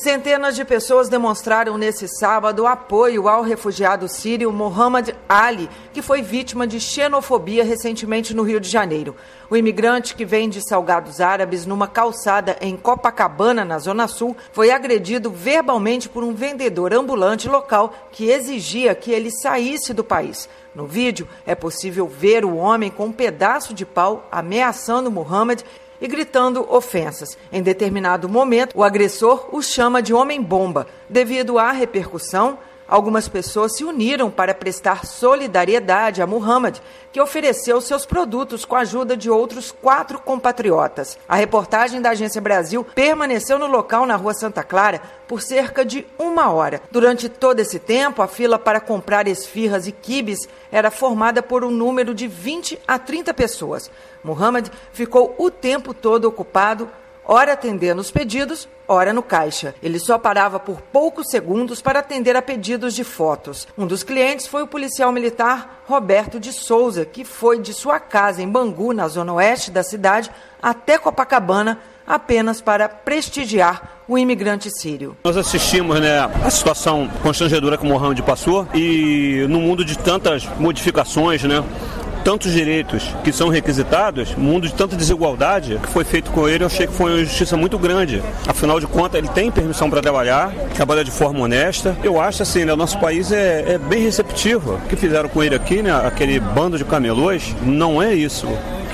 Centenas de pessoas demonstraram nesse sábado apoio ao refugiado sírio Mohamed Ali, que foi vítima de xenofobia recentemente no Rio de Janeiro. O imigrante, que vem de Salgados Árabes, numa calçada em Copacabana, na Zona Sul, foi agredido verbalmente por um vendedor ambulante local que exigia que ele saísse do país. No vídeo, é possível ver o homem com um pedaço de pau ameaçando Mohamed e gritando ofensas. Em determinado momento, o agressor o chama de homem-bomba. Devido à repercussão, algumas pessoas se uniram para prestar solidariedade a Mohamed, que ofereceu seus produtos com a ajuda de outros 4 compatriotas. A reportagem da Agência Brasil permaneceu no local na Rua Santa Clara por cerca de 1 hora. Durante todo esse tempo, a fila para comprar esfirras e quibes era formada por um número de 20 a 30 pessoas. Mohamed ficou o tempo todo ocupado, ora atendendo os pedidos, ora no caixa. Ele só parava por poucos segundos para atender a pedidos de fotos. Um dos clientes foi o policial militar Roberto de Souza, que foi de sua casa em Bangu, na zona oeste da cidade, até Copacabana, apenas para prestigiar o imigrante sírio. Nós assistimos, a situação constrangedora que o Mohamed passou e no mundo de tantas modificações, tantos direitos que são requisitados, mundo de tanta desigualdade que foi feito com ele, eu achei que foi uma justiça muito grande. Afinal de contas, ele tem permissão para trabalhar, trabalha de forma honesta. Eu acho assim, o nosso país é bem receptivo. O que fizeram com ele aqui, aquele bando de camelôs, não é isso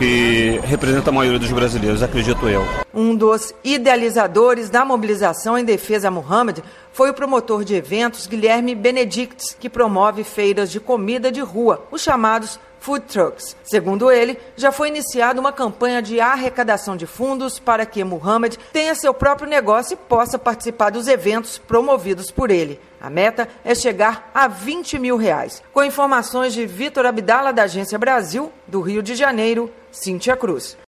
que representa a maioria dos brasileiros, acredito eu. Um dos idealizadores da mobilização em defesa a Mohamed foi o promotor de eventos Guilherme Benedictes, que promove feiras de comida de rua, os chamados food trucks. Segundo ele, já foi iniciada uma campanha de arrecadação de fundos para que Mohamed tenha seu próprio negócio e possa participar dos eventos promovidos por ele. A meta é chegar a R$20 mil. Com informações de Vitor Abdala, da Agência Brasil, do Rio de Janeiro, Cíntia Cruz.